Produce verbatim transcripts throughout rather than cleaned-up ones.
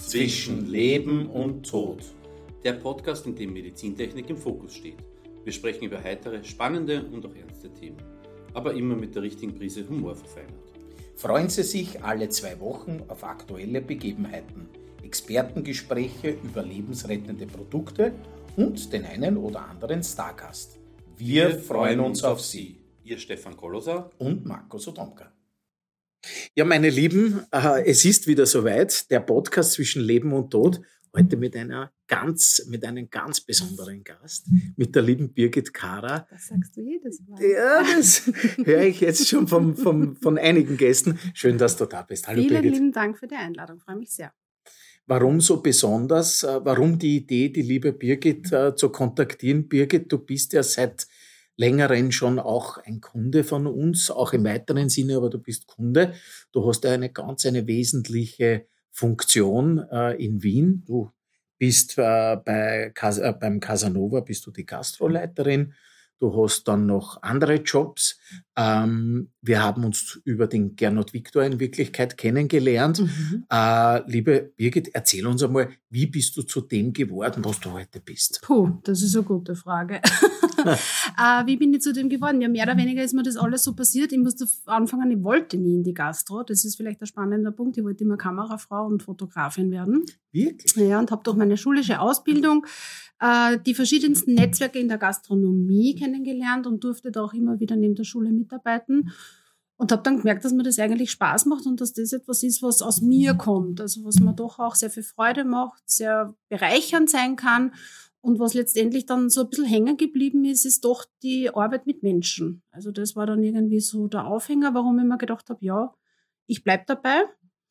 zwischen Leben und Tod. Der Podcast, in dem Medizintechnik im Fokus steht. Wir sprechen über heitere, spannende und auch ernste Themen, aber immer mit der richtigen Prise Humor verfeinert. Freuen Sie sich alle zwei Wochen auf aktuelle Begebenheiten, Expertengespräche über lebensrettende Produkte und den einen oder anderen Stargast. Wir, Wir freuen uns auf Sie. Ihr Stefan Kolosa und Marco Sodomka. Ja, meine Lieben, äh, es ist wieder soweit, der Podcast zwischen Leben und Tod, heute mit einer ganz, mit einem ganz besonderen Gast, mit der lieben Birgit Kara. Das sagst du jedes Mal. Ja, das höre ich jetzt schon vom, vom, von einigen Gästen. Schön, dass du da bist. Hallo Vielen Birgit. lieben Dank für die Einladung, freue mich sehr. Warum so besonders? Warum die Idee, die liebe Birgit äh, zu kontaktieren? Birgit, du bist ja seit längeren schon auch ein Kunde von uns, auch im weiteren Sinne, aber du bist Kunde. Du hast ja eine ganz eine wesentliche Funktion äh, in Wien. Du bist äh, bei Cas- äh, beim Casanova, bist du die Gastroleiterin. Du hast dann noch andere Jobs. Ähm, wir haben uns über den Gernot Viktor in Wirklichkeit kennengelernt. Mhm. Äh, liebe Birgit, erzähl uns einmal, wie bist du zu dem geworden, was du heute bist? Puh, das ist eine gute Frage. äh, wie bin ich zu dem geworden? Ja, mehr oder weniger ist mir das alles so passiert. Ich musste anfangen, ich wollte nie in die Gastro. Das ist vielleicht ein spannender Punkt. Ich wollte immer Kamerafrau und Fotografin werden. Wirklich? Ja, und habe durch meine schulische Ausbildung äh, die verschiedensten Netzwerke in der Gastronomie kennengelernt und durfte da auch immer wieder neben der Schule mitarbeiten. Und habe dann gemerkt, dass mir das eigentlich Spaß macht und dass das etwas ist, was aus mir kommt. Also was mir doch auch sehr viel Freude macht, sehr bereichernd sein kann. Und was letztendlich dann so ein bisschen hängen geblieben ist, ist doch die Arbeit mit Menschen. Also das war dann irgendwie so der Aufhänger, warum ich mir gedacht habe, ja, ich bleib dabei.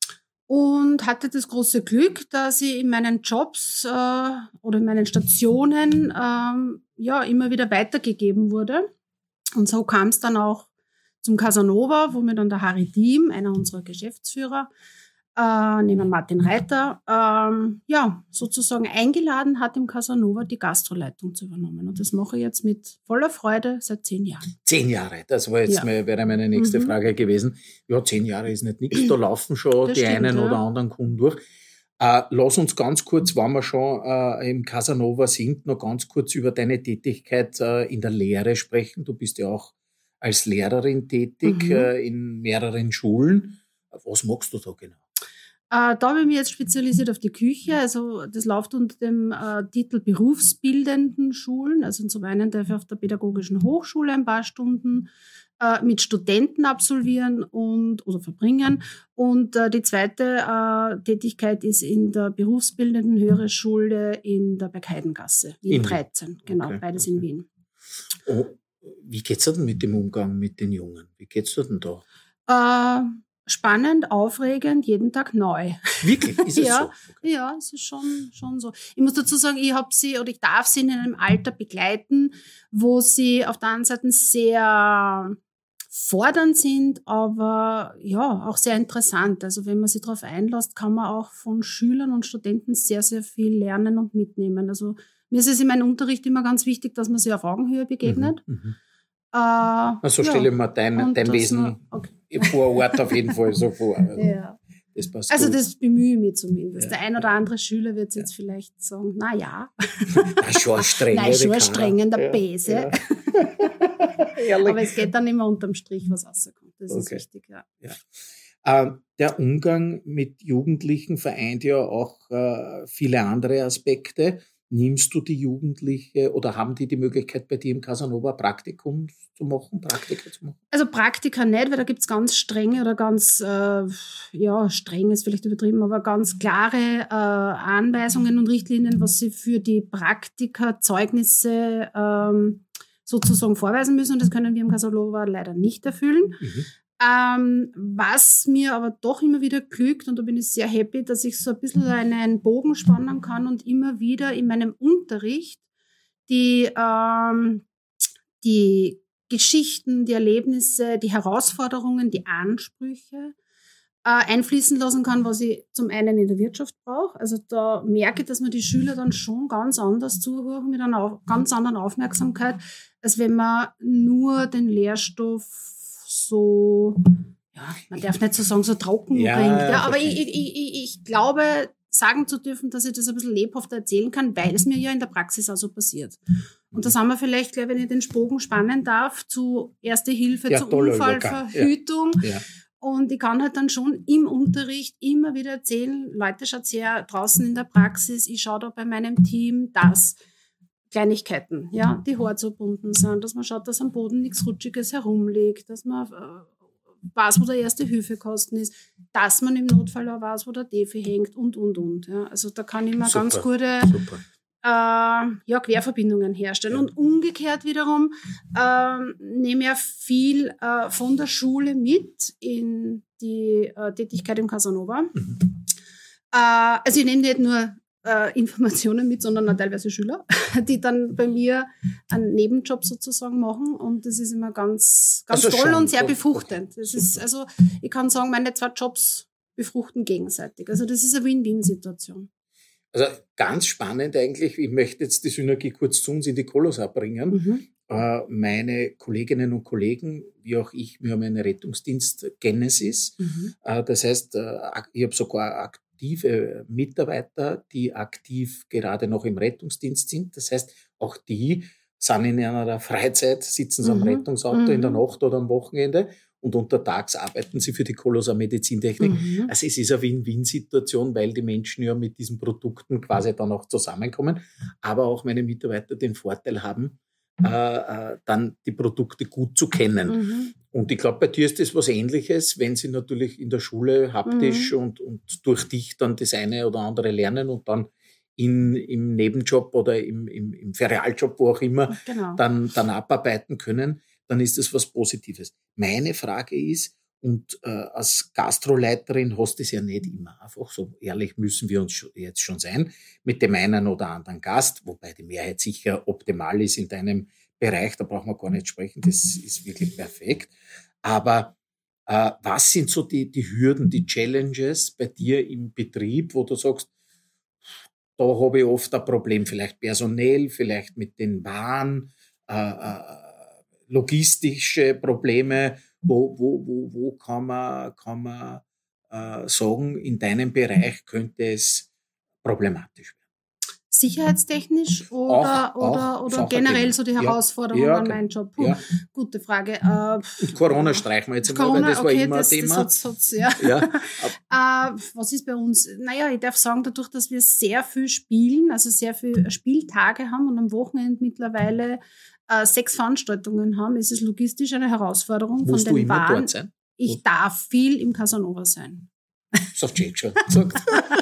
Und hatte das große Glück, dass ich in meinen Jobs äh, oder in meinen Stationen ähm, ja immer wieder weitergegeben wurde. Und so kam es dann auch zum Casanova, wo mir dann der Harry Diem, einer unserer Geschäftsführer, äh, neben Martin Reiter, ähm, ja, sozusagen eingeladen hat, im Casanova die Gastroleitung zu übernehmen. Und das mache ich jetzt mit voller Freude seit zehn Jahren. Zehn Jahre, das war jetzt Ja. mal, wäre meine nächste Mhm. Frage gewesen. Ja, zehn Jahre ist nicht nichts, da laufen schon Das die stimmt, einen ja. oder anderen Kunden durch. Äh, lass uns ganz kurz, wenn wir schon äh, im Casanova sind, noch ganz kurz über deine Tätigkeit äh, in der Lehre sprechen. Du bist ja auch als Lehrerin tätig Mhm. äh, in mehreren Schulen. Was machst du da genau? Äh, da habe ich mich jetzt spezialisiert auf die Küche. Also das läuft unter dem äh, Titel berufsbildenden Schulen. Also zum einen darf ich auf der Pädagogischen Hochschule ein paar Stunden äh, mit Studenten absolvieren und oder verbringen. Und äh, die zweite äh, Tätigkeit ist in der berufsbildenden Höhere Schule in der Bergheidengasse, Wien In- dreizehn. Genau, Okay, beides okay. in Wien. Oh, wie geht's dir denn mit dem Umgang mit den Jungen? Wie geht's dir denn da? Äh, spannend, aufregend, jeden Tag neu. Wirklich? Ist es Ja. so? Okay. Ja, es ist schon, schon so. Ich muss dazu sagen, ich habe sie oder ich darf sie in einem Alter begleiten, wo sie auf der einen Seite sehr fordernd sind, aber ja, auch sehr interessant. Also wenn man sich darauf einlässt, kann man auch von Schülern und Studenten sehr, sehr viel lernen und mitnehmen. Also mir ist es in meinem Unterricht immer ganz wichtig, dass man sie auf Augenhöhe begegnet. Mhm, mhm. Äh, Also ja. stelle ich mir dein, Und dein dass Wesen man- okay. vor Ort auf jeden Fall so vor. Ja. Das passt Also gut. das bemühe ich mich zumindest. Ja. Der ein oder andere Schüler wird jetzt vielleicht sagen, na ja, Na, schon streng. nein, schon ein strengender ja. Bese. Ja. Ehrlich. Aber es geht dann immer unterm Strich, was rauskommt. Das ist Okay. wichtig, ja. Ähm, der Umgang mit Jugendlichen vereint ja auch äh, viele andere Aspekte. Nimmst du die Jugendliche oder haben die die Möglichkeit, bei dir im Casanova Praktikum zu machen, Praktika zu machen? Also Praktika nicht, weil da gibt's ganz strenge oder ganz, äh, ja, streng ist vielleicht übertrieben, aber ganz klare äh, Anweisungen und Richtlinien, was sie für die Praktika-Zeugnisse ähm, sozusagen vorweisen müssen. Und das können wir im Casanova leider nicht erfüllen. Mhm. Ähm, was mir aber doch immer wieder glückt, und da bin ich sehr happy, dass ich so ein bisschen einen Bogen spannen kann und immer wieder in meinem Unterricht die, ähm, die Geschichten, die Erlebnisse, die Herausforderungen, die Ansprüche äh, einfließen lassen kann, was ich zum einen in der Wirtschaft brauche. Also da merke ich, dass mir die Schüler dann schon ganz anders zuhören, mit einer auf, ganz anderen Aufmerksamkeit, als wenn man nur den Lehrstoff so, ja, man darf nicht so sagen, so trocken Ja, bringt. Ja, aber verstehe. ich, ich, ich, ich glaube, sagen zu dürfen, dass ich das ein bisschen lebhafter erzählen kann, weil es mir ja in der Praxis auch so passiert. Und da sind wir vielleicht gleich, wenn ich den Bogen spannen darf, zu Erste Hilfe, ja, zu toller Unfallverhütung. Ja. Ja. Und ich kann halt dann schon im Unterricht immer wieder erzählen, Leute, schaut her draußen in der Praxis, ich schaue da bei meinem Team, dass Kleinigkeiten, ja, die Haare zu bunden sind, dass man schaut, dass am Boden nichts Rutschiges herumliegt, dass man äh, weiß, wo der Erste-Hilfe-Kasten ist, dass man im Notfall auch weiß, wo der Defi hängt und, und, und. Ja. Also da kann ich mir Super, ganz gute super. äh, ja, Querverbindungen herstellen. Ja. Und umgekehrt wiederum äh, nehme ich viel äh, von der Schule mit in die äh, Tätigkeit im Casanova. Mhm. Äh, also ich nehme nicht nur äh, Informationen mit, sondern auch teilweise Schüler, die dann bei mir einen Nebenjob sozusagen machen. Und das ist immer ganz, ganz also toll und sehr befruchtend. Das ist, also ich kann sagen, meine zwei Jobs befruchten gegenseitig. Also das ist eine Win-Win-Situation. Also ganz spannend eigentlich, ich möchte jetzt die Synergie kurz zu uns in die Colosa bringen. Mhm. Äh, meine Kolleginnen und Kollegen, wie auch ich, wir haben einen Rettungsdienst Genesis. Mhm. Äh, das heißt, äh, ich habe sogar aktive Mitarbeiter, die aktiv gerade noch im Rettungsdienst sind. Das heißt, auch die sind in einer Freizeit, sitzen sie mhm. am Rettungsauto mhm. in der Nacht oder am Wochenende. Und untertags arbeiten sie für die Colosa Medizintechnik. Mhm. Also es ist eine Win-Win-Situation, weil die Menschen ja mit diesen Produkten quasi dann auch zusammenkommen. Aber auch meine Mitarbeiter den Vorteil haben, äh, dann die Produkte gut zu kennen. Mhm. Und ich glaube, bei dir ist das was Ähnliches, wenn sie natürlich in der Schule haptisch mhm. und, und durch dich dann das eine oder andere lernen und dann in, im Nebenjob oder im, im, im Ferialjob, wo auch immer, genau. dann, dann abarbeiten können, dann ist das was Positives. Meine Frage ist, und äh, als Gastroleiterin hast du es ja nicht immer einfach, so ehrlich müssen wir uns jetzt schon sein, mit dem einen oder anderen Gast, wobei die Mehrheit sicher optimal ist in deinem Bereich, da brauchen wir gar nicht sprechen, das ist wirklich perfekt. Aber äh, was sind so die, die Hürden, die Challenges bei dir im Betrieb, wo du sagst, da habe ich oft ein Problem, vielleicht personell, vielleicht mit den Waren, äh, äh, logistische Probleme, wo, wo, wo, wo kann man, kann man äh, sagen, in deinem Bereich könnte es problematisch werden? Sicherheitstechnisch oder, auch, oder, auch oder generell so die Herausforderungen ja, ja, an meinen Job? Puh, ja. Gute Frage. Äh, Und Corona streichen wir jetzt einmal, Corona, weil das okay, war immer das, ein Thema. Das hat's, hat's, ja. Ja. äh, was ist bei uns? Naja, ich darf sagen, dadurch, dass wir sehr viel spielen, also sehr viele Spieltage haben und am Wochenende mittlerweile äh, sechs Veranstaltungen haben, ist es logistisch eine Herausforderung. Musst von den du immer Waren. dort sein? Ich Wo? darf viel im Casanova sein. Das hat Jake schon gesagt.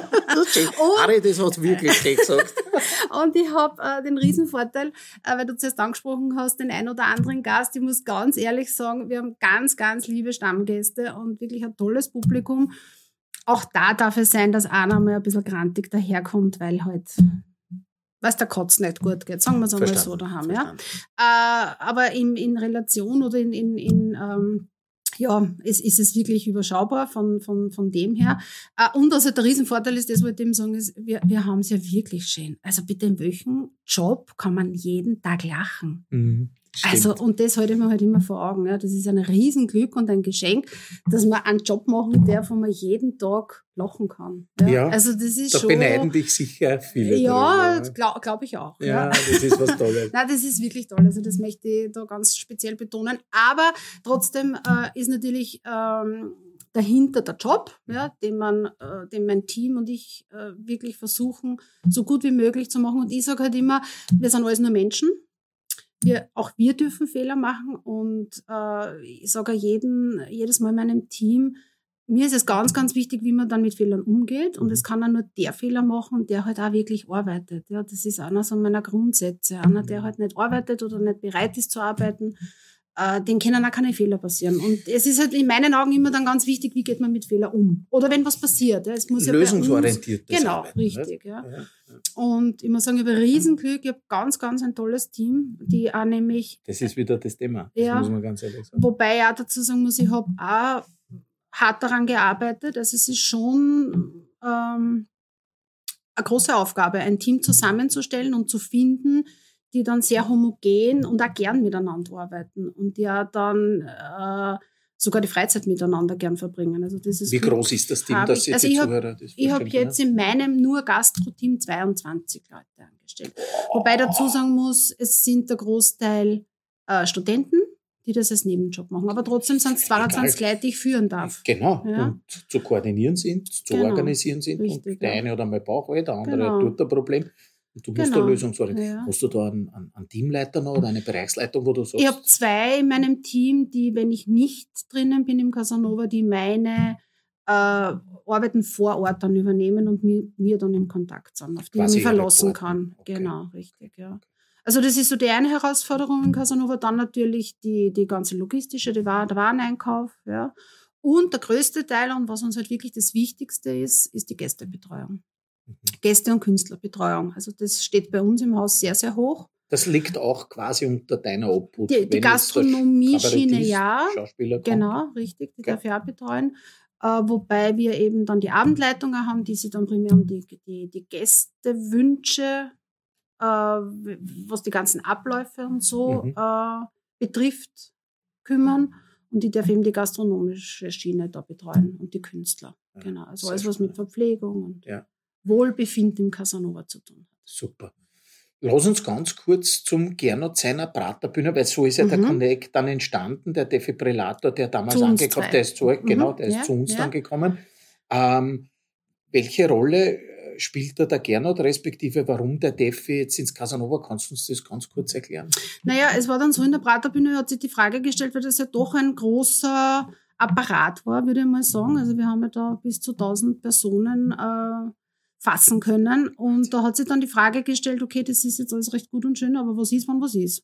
Harry, das hat wirklich Jake gesagt. Und ich habe äh, den Riesenvorteil, äh, weil du zuerst angesprochen hast, den ein oder anderen Gast. Ich muss ganz ehrlich sagen, wir haben ganz, ganz liebe Stammgäste und wirklich ein tolles Publikum. Auch da darf es sein, dass einer mal ein bisschen grantig daherkommt, weil halt, weiß der Kotz nicht gut geht. Sagen wir es einmal so daheim. Ja? Äh, aber in, in Relation oder in, in, in ähm, ja, es ist es wirklich überschaubar von, von, von dem her. Und also der Riesenvorteil ist, das wollte ich eben sagen, ist, wir, wir haben es ja wirklich schön. Also bitte in welchem Job kann man jeden Tag lachen? Mhm, also, und das halte ich mir halt immer vor Augen. Ja. Das ist ein Riesenglück und ein Geschenk, dass man einen Job machen darf, wo man jeden Tag lachen kann. Ja, ja, also das ist da schon, beneiden dich sicher viele. Ja, glaube glaub ich auch. Ja, ja, das ist was Tolles. Nein, das ist wirklich toll. Also das möchte ich da ganz speziell betonen. Aber trotzdem äh, ist natürlich ähm, dahinter der Job, ja, den man, äh, den mein Team und ich äh, wirklich versuchen, so gut wie möglich zu machen. Und ich sage halt immer, wir sind alles nur Menschen. Wir, auch wir dürfen Fehler machen. Und äh, ich sage jeden, jedes Mal meinem Team, mir ist es ganz, ganz wichtig, wie man dann mit Fehlern umgeht. Und es kann auch nur der Fehler machen, der halt auch wirklich arbeitet. Ja, das ist einer so meiner Grundsätze. Einer, der halt nicht arbeitet oder nicht bereit ist zu arbeiten, äh, den können auch keine Fehler passieren. Und es ist halt in meinen Augen immer dann ganz wichtig, wie geht man mit Fehlern um. Oder wenn was passiert. Ja, es muss lösungsorientiert. Ja genau, Arbeiten, richtig. Ja. Ja, ja. Und ich muss sagen, ich habe ein Riesenglück. Ich habe ganz, ganz ein tolles Team, die auch nämlich... Das ist wieder das Thema, das ja, muss man ganz ehrlich sagen. Wobei ich auch dazu sagen muss, ich habe auch hart daran gearbeitet. Also es ist schon ähm, eine große Aufgabe, ein Team zusammenzustellen und zu finden, die dann sehr homogen und auch gern miteinander arbeiten und die auch dann äh, sogar die Freizeit miteinander gern verbringen. Also dieses Wie groß ist das Team, das ich, also die ich Zuhörer hab, Ich habe jetzt in meinem nur Gastro-Team zweiundzwanzig Leute angestellt. Oh. Wobei dazu sagen muss, es sind der Großteil äh, Studenten, die das als Nebenjob machen. Aber trotzdem sind es zweiundzwanzig Leute, die ich führen darf. Genau. Ja? Und zu koordinieren sind, zu genau. organisieren sind. Richtig, und der ja. eine hat einmal Bauchweh, der andere genau. tut ein Problem. Und du musst genau. eine Lösung suchen. Ja. Hast du da einen, einen Teamleiter noch oder eine Bereichsleitung, wo du sagst? Ich habe zwei in meinem Team, die, wenn ich nicht drinnen bin im Casanova, die meine äh, Arbeiten vor Ort dann übernehmen und mir, mir dann im Kontakt sind, auf die Quasi ich mich verlassen Reporten. kann. Okay. Genau, richtig, ja. Also das ist so die eine Herausforderung in Casanova. Dann natürlich die, die ganze logistische, die War, der Wareneinkauf. Ja. Und der größte Teil, und was uns halt wirklich das Wichtigste ist, ist die Gästebetreuung. Mhm. Gäste- und Künstlerbetreuung. Also das steht bei uns im Haus sehr, sehr hoch. Das liegt auch quasi unter deiner Obhut. Die, die Gastronomie-Schiene, ja. Schauspieler kommt. Genau, richtig. Die okay. darf ich auch betreuen. Äh, wobei wir eben dann die Abendleitungen haben, die sich dann primär um die, die, die Gästewünsche was die ganzen Abläufe und so mhm. äh, betrifft, kümmern. Und ich darf eben die gastronomische Schiene da betreuen und die Künstler. Ja, genau. Also alles, was mit Verpflegung und ja. Wohlbefinden im Casanova zu tun hat. Super. Lass uns ganz kurz zum Gernot seiner Praterbühne, weil so ist ja mhm. der Connect dann entstanden, der Defibrillator, der damals angekommen ist, der ist zurück, mhm. genau, der ist ja, zu uns ja. dann gekommen. Ähm, welche Rolle spielt da der Gernot, respektive warum der Defi jetzt ins Casanova? Kannst du uns das ganz kurz erklären? Naja, es war dann so, in der Praterbühne hat sich die Frage gestellt, weil das ja doch ein großer Apparat war, würde ich mal sagen. Also wir haben ja da bis zu tausend Personen äh, fassen können. Und da hat sich dann die Frage gestellt, okay, das ist jetzt alles recht gut und schön, aber was ist, wann was ist?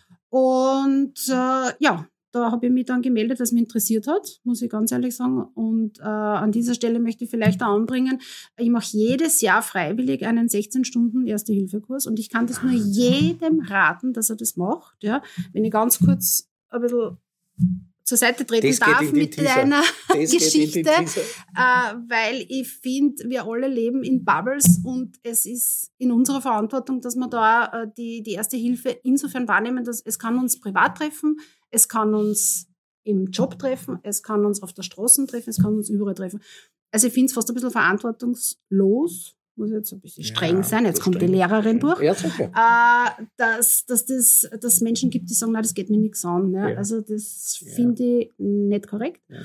Und äh, ja, da habe ich mich dann gemeldet, was mich interessiert hat, muss ich ganz ehrlich sagen. Und äh, an dieser Stelle möchte ich vielleicht auch anbringen, ich mache jedes Jahr freiwillig einen sechzehn Stunden Erste-Hilfe-Kurs und ich kann das nur jedem raten, dass er das macht. Ja. Wenn ich ganz kurz ein bisschen zur Seite treten das darf mit einer das Geschichte, äh, weil ich finde, wir alle leben in Bubbles und es ist in unserer Verantwortung, dass wir da äh, die, die Erste Hilfe insofern wahrnehmen, dass es kann uns privat treffen, es kann uns im Job treffen, es kann uns auf der Straße treffen, es kann uns überall treffen. Also ich finde es fast ein bisschen verantwortungslos, muss ich jetzt ein bisschen streng ja, sein, jetzt kommt streng. die Lehrerin durch, ja, sicher. Äh, dass, dass das dass Menschen gibt, die sagen, nein, das geht mir nichts an. Ne? Ja. Also das ja. finde ich nicht korrekt. Ja.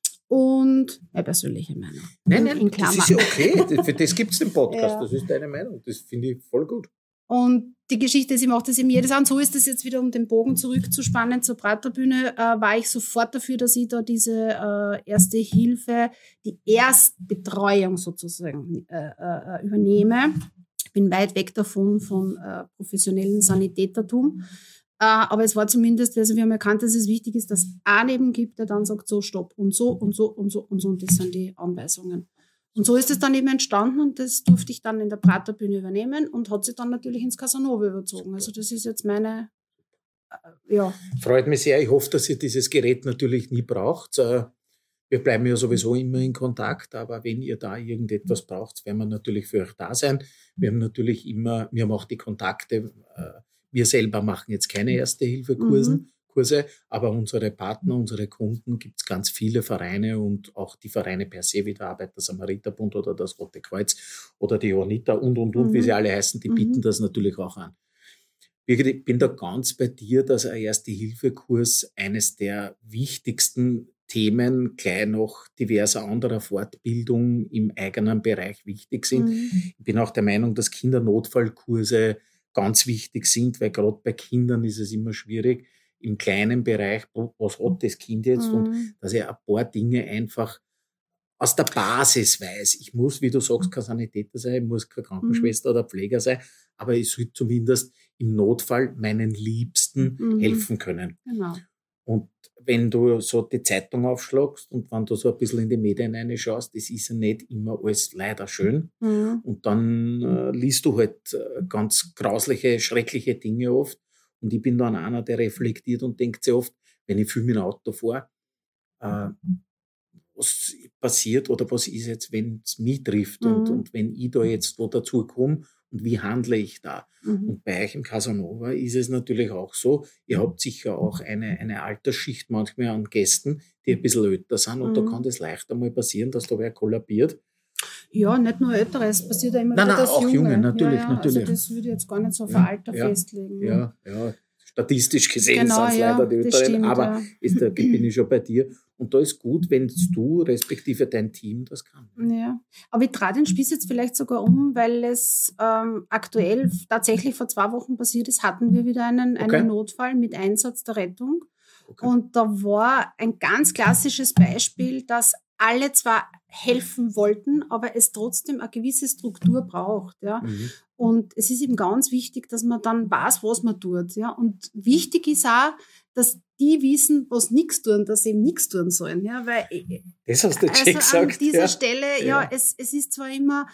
Und meine persönliche Meinung. Nein, nein, das ist ja okay. Für das gibt es den Podcast. Ja. Das ist deine Meinung. Das finde ich voll gut. Und die Geschichte ist, ich mache das eben jedes Jahr. Und so ist das jetzt wieder, um den Bogen zurückzuspannen zur Praterbühne, äh, war ich sofort dafür, dass ich da diese äh, Erste Hilfe, die Erstbetreuung sozusagen äh, äh, übernehme. Ich bin weit weg davon, von äh, professionellen Sanitätertum. Äh, aber es war zumindest, also wir haben erkannt, dass es wichtig ist, dass es einen eben gibt, der dann sagt, so, stopp, und so, und so, und so, und so. Und das sind die Anweisungen. Und so ist es dann eben entstanden und das durfte ich dann in der Praterbühne übernehmen und hat sich dann natürlich ins Casanova überzogen. Also das ist jetzt meine, äh, ja. Freut mich sehr. Ich hoffe, dass ihr dieses Gerät natürlich nie braucht. Wir bleiben ja sowieso immer in Kontakt, aber wenn ihr da irgendetwas braucht, werden wir natürlich für euch da sein. Wir haben natürlich immer, wir haben auch die Kontakte. Wir selber machen jetzt keine Erste-Hilfe-Kursen. Mhm. Kurse, aber unsere Partner, unsere Kunden, gibt es ganz viele Vereine und auch die Vereine per se, wie der Arbeiter-Samariter-Bund oder das Rote Kreuz oder die Johanniter und, und, und, mhm. wie sie alle heißen, die mhm. bieten das natürlich auch an. Ich bin da ganz bei dir, dass ein Erste-Hilfe-Kurs eines der wichtigsten Themen, gleich noch diverser anderer Fortbildung im eigenen Bereich wichtig sind. Mhm. Ich bin auch der Meinung, dass Kindernotfallkurse ganz wichtig sind, weil gerade bei Kindern ist es immer schwierig, im kleinen Bereich, was hat das Kind jetzt? Mhm. Und dass er ein paar Dinge einfach aus der Basis weiß. Ich muss, wie du sagst, kein Sanitäter sein, ich muss keine Krankenschwester mhm. oder Pfleger sein, aber ich soll zumindest im Notfall meinen Liebsten mhm. helfen können. Genau. Und wenn du so die Zeitung aufschlagst und wenn du so ein bisschen in die Medien reinschaust, das ist ja nicht immer alles leider schön. Mhm. Und dann äh, liest du halt äh, ganz grausliche, schreckliche Dinge oft. Und ich bin dann einer, der reflektiert und denkt sehr oft, wenn ich viel mit dem Auto fahre, äh, was passiert oder was ist jetzt, wenn es mich trifft mhm. und, und wenn ich da jetzt wo dazu komme und wie handle ich da? Mhm. Und bei euch im Casanova ist es natürlich auch so, ihr habt sicher auch eine, eine Altersschicht manchmal an Gästen, die ein bisschen älter sind und Mhm. da kann das leicht einmal passieren, dass da wer kollabiert. Ja, nicht nur Ältere, es passiert ja immer Nein, wieder nein, das auch Junge. Junge, natürlich, ja, ja. natürlich. Also das würde ich jetzt gar nicht so für Ja, Alter ja, festlegen. Ja, ja, statistisch gesehen Genau, sind es ja, leider die das Älteren, stimmt, aber ja. ist, da bin ich schon bei dir. Und da ist gut, wenn du, respektive dein Team, das kann. Ja, aber ich drehe den Spieß jetzt vielleicht sogar um, weil es ähm, aktuell tatsächlich vor zwei Wochen passiert ist, hatten wir wieder einen, Okay. einen Notfall mit Einsatz der Rettung. Okay. Und da war ein ganz klassisches Beispiel, dass alle zwar helfen wollten, aber es trotzdem eine gewisse Struktur braucht. Ja. Mhm. Und es ist eben ganz wichtig, dass man dann weiß, was man tut. Ja. Und wichtig ist auch, dass die wissen, was nichts tun, dass sie eben nichts tun sollen. Ja. Weil, Das hast du jetzt also schon gesagt. an dieser ja. Stelle, ja, Ja. Es, es ist zwar immer,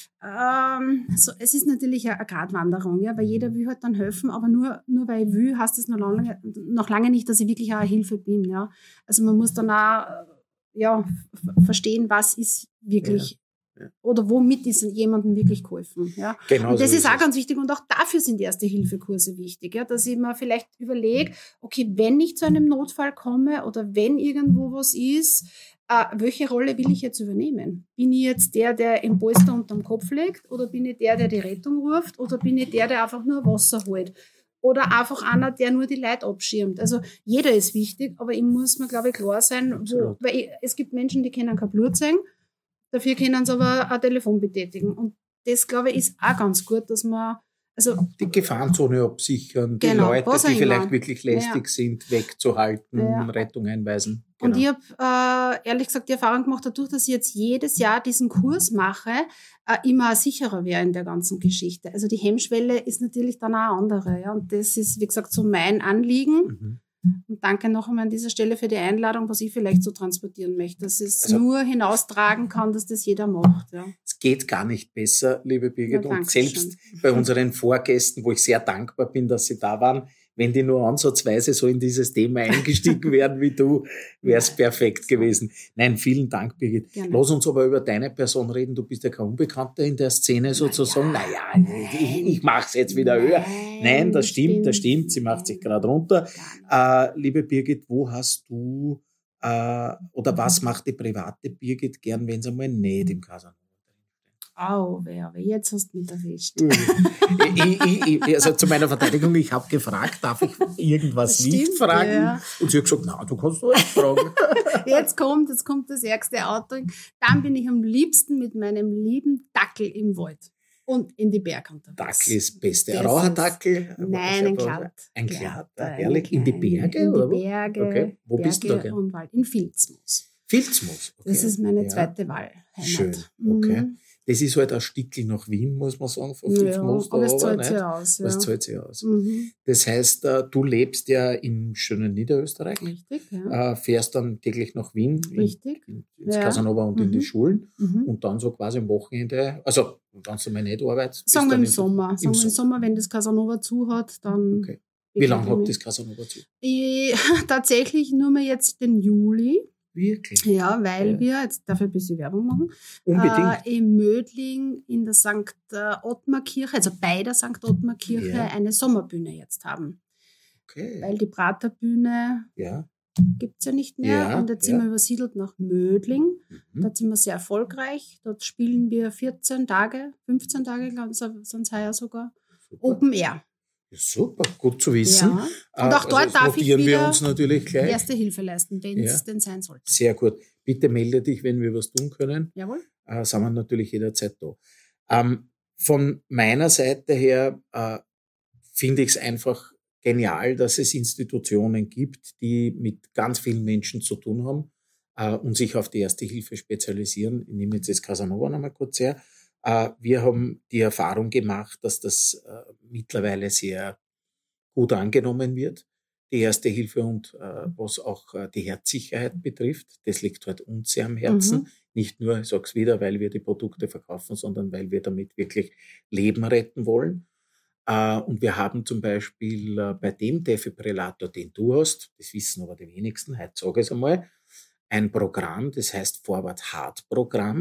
ähm, so, es ist natürlich eine, eine Gratwanderung, ja, weil jeder will halt dann helfen, aber nur, nur weil ich will, heißt das noch lange, noch lange nicht, dass ich wirklich auch eine Hilfe bin. Ja. Also man muss dann auch ja, f- verstehen, was ist wirklich Ja, ja. oder womit ist jemandem wirklich geholfen. Ja. Genau Und das so ist auch es. ganz wichtig und auch dafür sind Erste-Hilfe-Kurse wichtig, ja, dass ich mir vielleicht überlege, okay, wenn ich zu einem Notfall komme oder wenn irgendwo was ist, äh, welche Rolle will ich jetzt übernehmen? Bin ich jetzt der, der im Polster unterm Kopf liegt oder bin ich der, der die Rettung ruft oder bin ich der, der einfach nur Wasser holt? Oder einfach einer, der nur die Leute abschirmt. Also jeder ist wichtig, aber ich muss mir, glaube ich, klar sein, wo, Absolut. weil ich, es gibt Menschen, die können kein Blut sehen, dafür können sie aber ein Telefon betätigen. Und das, glaube ich, ist auch ganz gut, dass man, also Die Gefahrenzone absichern, die Genau, Leute, was auch die vielleicht immer. wirklich lästig Ja. sind, wegzuhalten, Ja. Rettung einweisen. Und Genau. ich habe äh, ehrlich gesagt die Erfahrung gemacht, dadurch, dass ich jetzt jedes Jahr diesen Kurs mache, äh, immer sicherer wäre in der ganzen Geschichte. Also die Hemmschwelle ist natürlich dann auch andere. Ja? Und das ist, wie gesagt, so mein Anliegen. Mhm. Und danke noch einmal an dieser Stelle für die Einladung, was ich vielleicht so transportieren möchte, dass es Also- nur hinaustragen kann, dass das jeder macht. Ja. Es geht gar nicht besser, liebe Birgit. Ja, und danke selbst schön. bei unseren Vorgästen, wo ich sehr dankbar bin, dass sie da waren, wenn die nur ansatzweise so in dieses Thema eingestiegen wären wie du, wäre es perfekt gewesen. Nein, vielen Dank, Birgit. Gerne. Lass uns aber über deine Person reden. Du bist ja kein Unbekannter in der Szene sozusagen. Naja, ich, ich mache es jetzt wieder höher. Nein, das ich stimmt, bin- das stimmt. Sie macht sich gerade runter. Gar nicht. Äh, liebe Birgit, wo hast du äh, oder was macht die private Birgit gern, wenn sie mal nicht im Casanova Au, wer, aber jetzt hast du mich erwischt. ich, ich, ich, also zu meiner Verteidigung, ich habe gefragt, darf ich irgendwas Das nicht stimmt, fragen? ja. Und sie hat gesagt, na, du kannst alles fragen. Jetzt kommt, jetzt kommt das ärgste Outing. Dann bin ich am liebsten mit meinem lieben Dackel im Wald und in die Berge unterwegs. Dackel ist das Beste. Das Ein Raucherdackel? Nein, ein Glatt. Ein Glatt, Glatter, ein herrlich. In die kleiner. Berge, In die oder wo? Berge, Okay. Wo Berge bist du da gern? und Wald. In Vilsmoos. Filzmoos. Okay. Das ist meine Ja. zweite Wahlheimat. Schön, okay. Mhm. Das ist halt ein Stückchen nach Wien, muss man sagen, von Ja, Filzmoos. da aber es runter, zahlt nicht? sich aus. Ja. Das zahlt sich aus. Mhm. Das heißt, äh, du lebst ja im schönen Niederösterreich, Richtig, ja. äh, fährst dann täglich nach Wien, in, Richtig. in, ins Ja. Casanova und in Mhm. die Schulen Mhm. und dann so quasi am Wochenende, also ganz normal nicht Arbeit. bist Sagen wir dann im Sommer. Sagen wir im Sommer, wenn das Casanova zu hat, dann. Okay. Wie lange begleite hat ich das Casanova zu? mich. Ich, tatsächlich nur mehr jetzt den Juli. Wirklich? Ja, weil Ja. wir, jetzt darf ich ein bisschen Werbung machen, Unbedingt. äh, in Mödling in der Sankt Ottmar Kirche, also bei der Sankt Ottmar Kirche, Ja. eine Sommerbühne jetzt haben. Okay. Weil die Praterbühne Ja. gibt es ja nicht mehr Ja, und jetzt ja. sind wir übersiedelt nach Mödling. Mhm. Dort sind wir sehr erfolgreich. Dort spielen wir vierzehn Tage, fünfzehn Tage, glaube ich, sind es heuer sogar. Super. Open Air. Ja, super, gut zu wissen. Ja. Äh, Und auch dort also darf ich notieren wir wieder uns natürlich gleich. Erste Hilfe leisten, wenn es Ja. denn sein sollte. Sehr gut. Bitte melde dich, wenn wir was tun können. Jawohl. Äh, sind wir natürlich jederzeit da. Ähm, von meiner Seite her äh, finde ich es einfach genial, dass es Institutionen gibt, die mit ganz vielen Menschen zu tun haben äh, und sich auf die Erste Hilfe spezialisieren. Ich nehme jetzt das Casanova nochmal kurz her. Äh, wir haben die Erfahrung gemacht, dass das äh, mittlerweile sehr gut angenommen wird. Die Erste Hilfe und äh, was auch äh, die Herzsicherheit betrifft, das liegt halt uns sehr am Herzen. Mhm. Nicht nur, ich sage es wieder, weil wir die Produkte verkaufen, sondern weil wir damit wirklich Leben retten wollen. Äh, und wir haben zum Beispiel äh, bei dem Defibrillator, den du hast, das wissen aber die wenigsten, heute sage ich es einmal, ein Programm, das heißt Forward Heart Programm,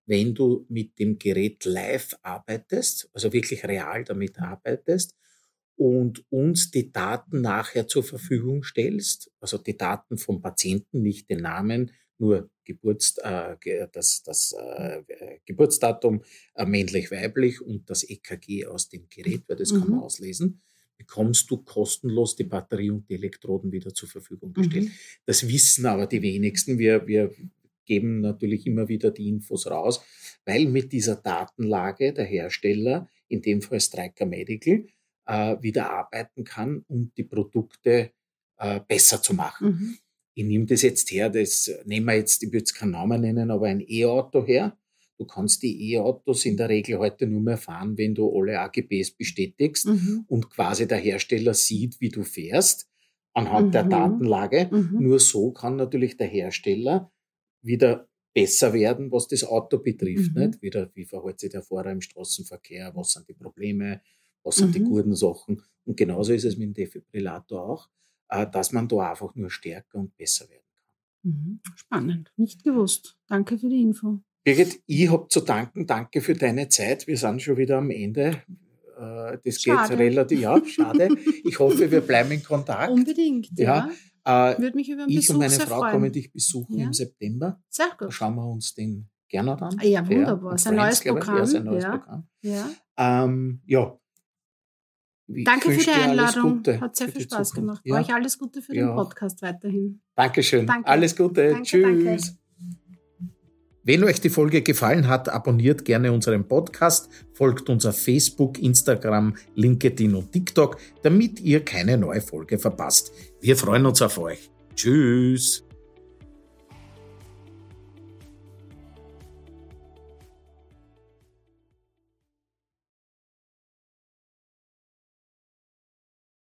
wenn du mit dem Gerät live arbeitest, also wirklich real damit arbeitest und uns die Daten nachher zur Verfügung stellst, also die Daten vom Patienten, nicht den Namen, nur Geburts, äh, das, das äh, Geburtsdatum, äh, männlich-weiblich und das E K G aus dem Gerät, weil das mhm. kann man auslesen, bekommst du kostenlos die Batterie und die Elektroden wieder zur Verfügung gestellt. Mhm. Das wissen aber die wenigsten. Wir, wir geben natürlich immer wieder die Infos raus, weil mit dieser Datenlage der Hersteller, in dem Fall Stryker Medical, äh, wieder arbeiten kann, um die Produkte äh, besser zu machen. Mhm. Ich nehme das jetzt her, das nehmen wir jetzt, ich würde jetzt keinen Namen nennen, aber ein E-Auto her. Du kannst die E-Autos in der Regel heute nur mehr fahren, wenn du alle A G Bs bestätigst mhm. und quasi der Hersteller sieht, wie du fährst, anhand mhm. der Datenlage. Mhm. Nur so kann natürlich der Hersteller wieder besser werden, was das Auto betrifft. Mhm. Nicht? Wieder, wie verhält sich der Fahrer im Straßenverkehr, was sind die Probleme, was sind mhm. die guten Sachen. Und genauso ist es mit dem Defibrillator auch, dass man da einfach nur stärker und besser werden kann. Mhm. Spannend, nicht gewusst. Danke für die Info. Birgit, ich habe zu danken. Danke für deine Zeit. Wir sind schon wieder am Ende. Das schade. geht relativ, ja, schade. Ich hoffe, wir bleiben in Kontakt. Unbedingt, ja. ja. Äh, Würde mich über einen ich Besuch und meine sehr Frau freuen. kommen dich besuchen ja. im September. Sehr gut. Da schauen wir uns den gerne an. Ja, wunderbar. Ja, sein neues Programm. Ja, sein neues ja. Programm. Ja. Ähm, ja. Ich Danke für die Einladung. Gute Hat sehr viel Spaß Zukunft. gemacht. Ja. Euch alles Gute für ja. den Podcast weiterhin. Dankeschön. Danke. Alles Gute. Danke, Tschüss. danke. Wenn euch die Folge gefallen hat, abonniert gerne unseren Podcast, folgt uns auf Facebook, Instagram, LinkedIn und TikTok, damit ihr keine neue Folge verpasst. Wir freuen uns auf euch. Tschüss.